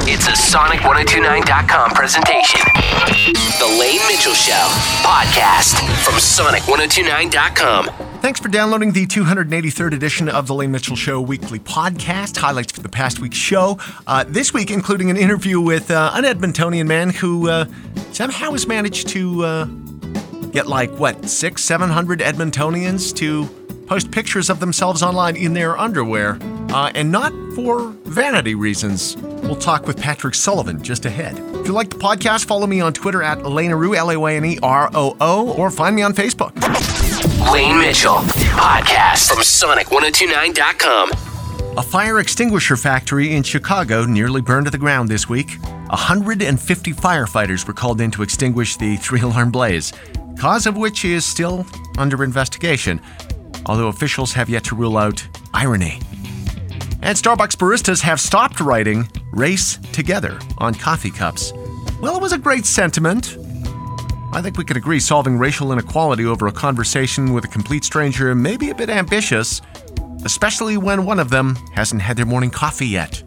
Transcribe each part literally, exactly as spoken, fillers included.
It's a Sonic ten twenty-nine dot com presentation. The Lane Mitchell Show podcast from Sonic ten twenty-nine dot com. Thanks for downloading the two hundred eighty-third edition of the Lane Mitchell Show weekly podcast. Highlights for the past week's show. Uh, this week, including an interview with uh, an Edmontonian man who uh, somehow has managed to uh, get like, what, six, seven hundred Edmontonians to post pictures of themselves online in their underwear, uh, and not for vanity reasons. We'll talk with Patrick Sullivan just ahead. If you like the podcast, follow me on Twitter at Laneroo, L A Y N E R O O, or find me on Facebook. Lane Mitchell, podcast from Sonic ten twenty-nine dot com. A fire extinguisher factory in Chicago nearly burned to the ground this week. one hundred fifty firefighters were called in to extinguish the three-alarm blaze, cause of which is still under investigation, although officials have yet to rule out irony. And Starbucks baristas have stopped writing "Race Together" on coffee cups. Well, it was a great sentiment. I think we can agree solving racial inequality over a conversation with a complete stranger may be a bit ambitious, especially when one of them hasn't had their morning coffee yet.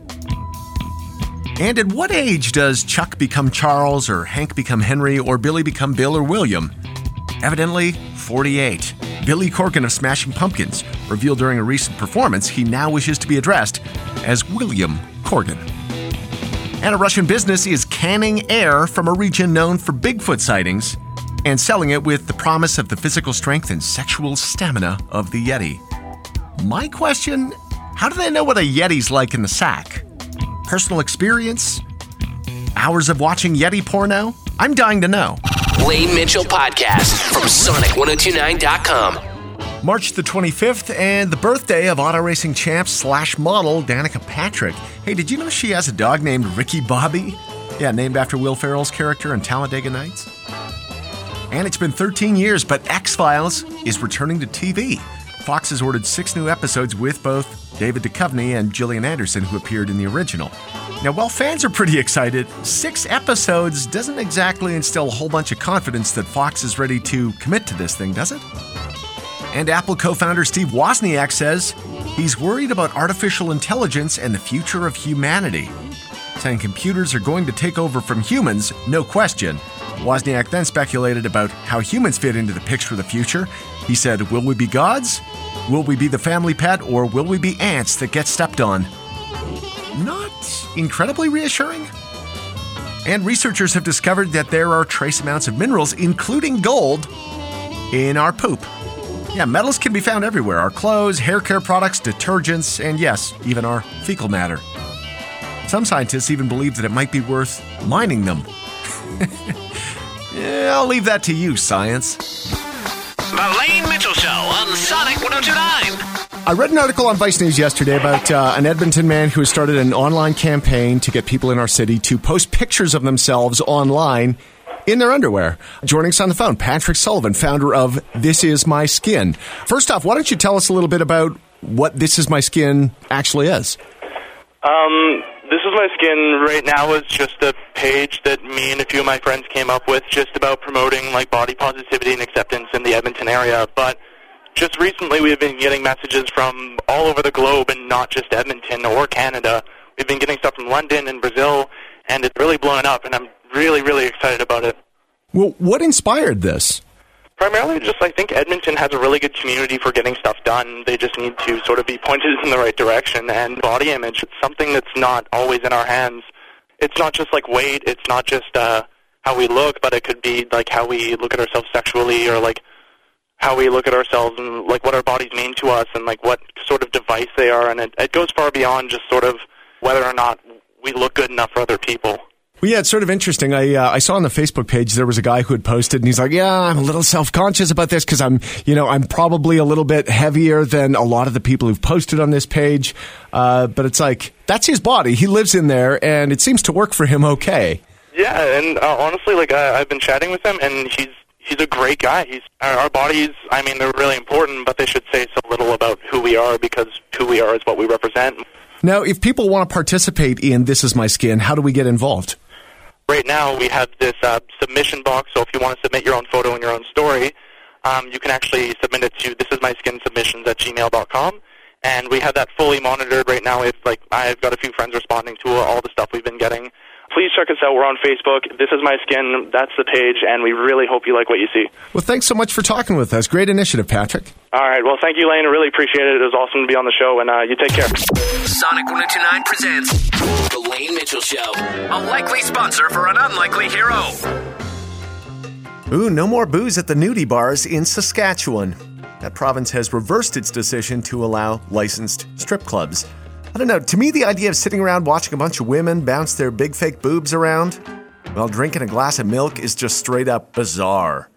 And at what age does Chuck become Charles, or Hank become Henry, or Billy become Bill or William? Evidently, forty-eight. Billy Corgan of Smashing Pumpkins revealed during a recent performance he now wishes to be addressed as William Corgan. And a Russian business is canning air from a region known for Bigfoot sightings and selling it with the promise of the physical strength and sexual stamina of the Yeti. My question, how do they know what a Yeti's like in the sack? Personal experience? Hours of watching Yeti porno? I'm dying to know. Lane Mitchell podcast from Sonic ten twenty-nine dot com. March the twenty-fifth, and the birthday of auto racing champ slash model Danica Patrick. Hey, did you know she has a dog named Ricky Bobby? Yeah, named after Will Ferrell's character in Talladega Nights. And it's been thirteen years, but X-Files is returning to T V. Fox has ordered six new episodes with both David Duchovny and Gillian Anderson, who appeared in the original. Now, while fans are pretty excited, six episodes doesn't exactly instill a whole bunch of confidence that Fox is ready to commit to this thing, does it? And Apple co-founder Steve Wozniak says he's worried about artificial intelligence and the future of humanity, saying computers are going to take over from humans, no question. Wozniak then speculated about how humans fit into the picture of the future. He said, will we be gods? Will we be the family pet? Or will we be ants that get stepped on? Not incredibly reassuring. And researchers have discovered that there are trace amounts of minerals, including gold, in our poop. Yeah, metals can be found everywhere. Our clothes, hair care products, detergents, and yes, even our fecal matter. Some scientists even believe that it might be worth mining them. Yeah, I'll leave that to you, science. The Lane Mitchell Show on Sonic ten twenty-nine. I read an article on Vice News yesterday about uh, an Edmonton man who has started an online campaign to get people in our city to post pictures of themselves online in their underwear. Joining us on the phone, Patrick Sullivan, founder of This Is My Skin. First off, why don't you tell us a little bit about what This Is My Skin actually is? Um, This Is My Skin right now is just a page that me and a few of my friends came up with just about promoting like body positivity and acceptance in the Edmonton area. But just recently we've been getting messages from all over the globe and not just Edmonton or Canada. We've been getting stuff from London and Brazil, and it's really blown up, and I'm really, really excited about it. Well, what inspired this? Primarily just I think Edmonton has a really good community for getting stuff done. They just need to sort of be pointed in the right direction. And body image, it's something that's not always in our hands. It's not just like weight, it's not just uh, how we look, but it could be like how we look at ourselves sexually, or like how we look at ourselves and like what our bodies mean to us, and like what sort of device they are. And it, it goes far beyond just sort of whether or not we look good enough for other people. Well, yeah, it's sort of interesting. I uh, I saw on the Facebook page there was a guy who had posted, and he's like, yeah, I'm a little self-conscious about this because I'm, you know, I'm probably a little bit heavier than a lot of the people who've posted on this page. Uh, but it's like, that's his body. He lives in there, and it seems to work for him okay. Yeah, and uh, honestly, like, I, I've been chatting with him, and he's he's a great guy. He's our, our bodies, I mean, they're really important, but they should say so little about who we are, because who we are is what we represent. Now, if people want to participate in This Is My Skin, how do we get involved? Right now, we have this uh, submission box, so if you want to submit your own photo and your own story, um, you can actually submit it to thisismyskinsubmissions at gmail dot com, and we have that fully monitored right now. If like I've got a few friends responding to all the stuff we've been getting. Please check us out. We're on Facebook. This is My Skin. That's the page, and we really hope you like what you see. Well, thanks so much for talking with us. Great initiative, Patrick. All right. Well, thank you, Lane. I really appreciate it. It was awesome to be on the show, and uh, you take care. Sonic one oh two nine presents The Lane Mitchell Show, a likely sponsor for an unlikely hero. Ooh, no more booze at the nudie bars in Saskatchewan. That province has reversed its decision to allow licensed strip clubs. I don't know, to me the idea of sitting around watching a bunch of women bounce their big fake boobs around while drinking a glass of milk is just straight up bizarre.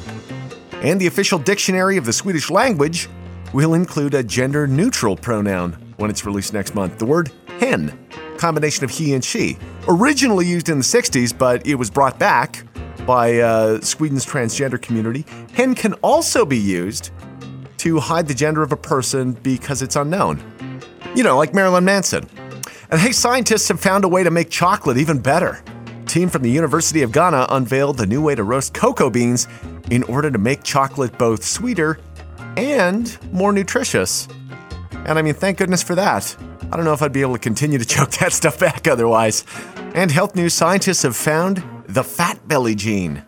And the official dictionary of the Swedish language will include a gender-neutral pronoun when it's released next month. The word hen, combination of he and she. Originally used in the sixties, but it was brought back by uh, Sweden's transgender community. Hen can also be used to hide the gender of a person because it's unknown. You know, like Marilyn Manson. And hey, scientists have found a way to make chocolate even better. A team from the University of Ghana unveiled a new way to roast cocoa beans in order to make chocolate both sweeter and more nutritious. And I mean, thank goodness for that. I don't know if I'd be able to continue to choke that stuff back otherwise. And health news scientists have found the fat belly gene.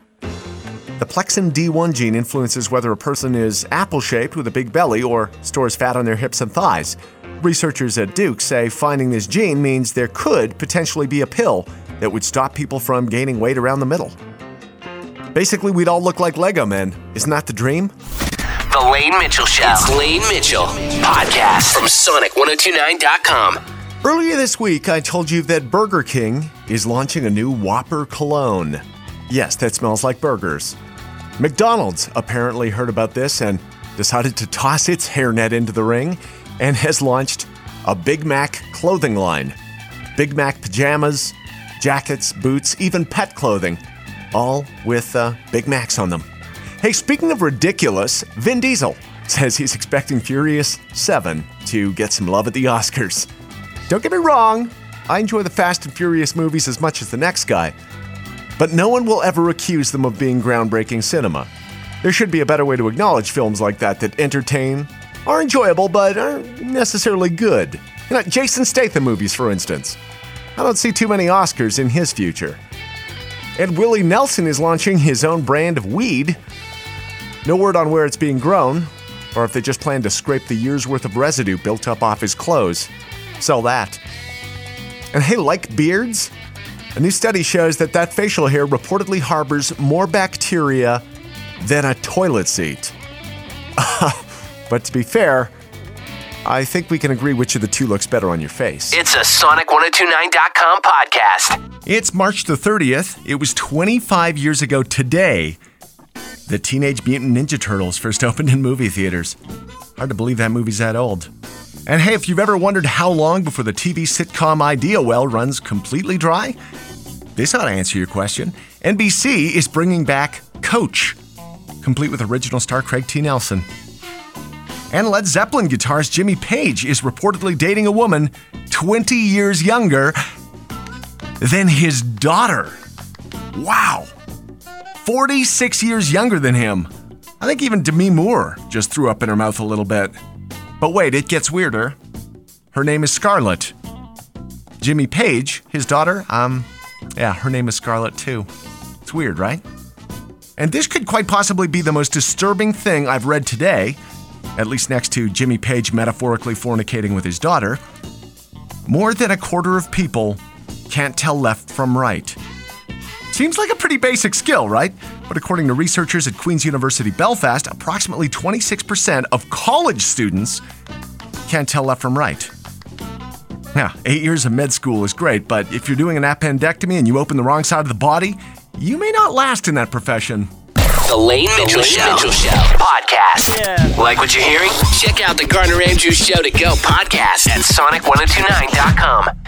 The Plexin D one gene influences whether a person is apple-shaped with a big belly or stores fat on their hips and thighs. Researchers at Duke say finding this gene means there could potentially be a pill that would stop people from gaining weight around the middle. Basically, we'd all look like Lego men. Isn't that the dream? The Lane Mitchell Show. It's Lane Mitchell, podcast from Sonic one oh two nine dot com. Earlier this week, I told you that Burger King is launching a new Whopper cologne. Yes, that smells like burgers. McDonald's apparently heard about this and decided to toss its hairnet into the ring and has launched a Big Mac clothing line. Big Mac pajamas, jackets, boots, even pet clothing, all with uh, Big Macs on them. Hey, speaking of ridiculous, Vin Diesel says he's expecting Furious seven to get some love at the Oscars. Don't get me wrong, I enjoy the Fast and Furious movies as much as the next guy, but no one will ever accuse them of being groundbreaking cinema. There should be a better way to acknowledge films like that that entertain, are enjoyable, but aren't necessarily good. You know, Jason Statham movies, for instance. I don't see too many Oscars in his future. And Willie Nelson is launching his own brand of weed. No word on where it's being grown, or if they just plan to scrape the year's worth of residue built up off his clothes. Sell that. And hey, like beards, a new study shows that that facial hair reportedly harbors more bacteria than a toilet seat. But to be fair, I think we can agree which of the two looks better on your face. It's a Sonic one oh two nine dot com podcast. It's March the thirtieth. It was twenty-five years ago today that Teenage Mutant Ninja Turtles first opened in movie theaters. Hard to believe that movie's that old. And hey, if you've ever wondered how long before the T V sitcom idea well runs completely dry, this ought to answer your question. N B C is bringing back Coach, complete with original star Craig T. Nelson. And Led Zeppelin guitarist Jimmy Page is reportedly dating a woman twenty years younger than his daughter. Wow. forty-six years younger than him. I think even Demi Moore just threw up in her mouth a little bit. But wait, it gets weirder. Her name is Scarlett. Jimmy Page, his daughter, um, yeah, her name is Scarlett too. It's weird, right? And this could quite possibly be the most disturbing thing I've read today, at least next to Jimmy Page metaphorically fornicating with his daughter. More than a quarter of people can't tell left from right. Seems like a pretty basic skill, right? But according to researchers at Queen's University Belfast, approximately twenty-six percent of college students can't tell left from right. Now, eight years of med school is great, but if you're doing an appendectomy and you open the wrong side of the body, you may not last in that profession. The Lane Mitchell, the Lane Show. Mitchell Show podcast. Yeah. Like what you're hearing? Check out the Garner Andrews Show to Go podcast at Sonic one oh two nine dot com.